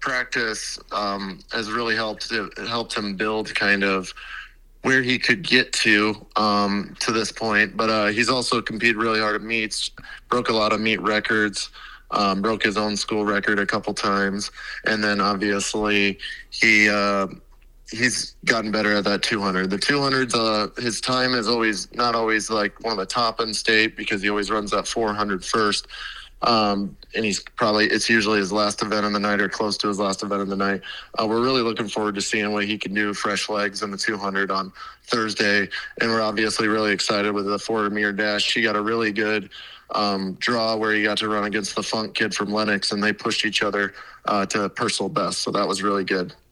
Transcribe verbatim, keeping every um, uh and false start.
practice um, has really helped it helped him build kind of where he could get to um, to this point. But uh, he's also competed really hard at meets, broke a lot of meet records, um, broke his own school record a couple times, and then obviously he. Uh, He's gotten better at that two hundred. The two hundreds, uh, his time is always not always like one of the top in state because he always runs that four hundred first. Um, and he's probably, it's usually his last event of the night or close to his last event of the night. Uh, we're really looking forward to seeing what he can do fresh legs in the two hundred on Thursday. And we're obviously really excited with the four meter dash. He got a really good um, draw where he got to run against the Funk kid from Lennox, and they pushed each other uh, to personal best. So that was really good.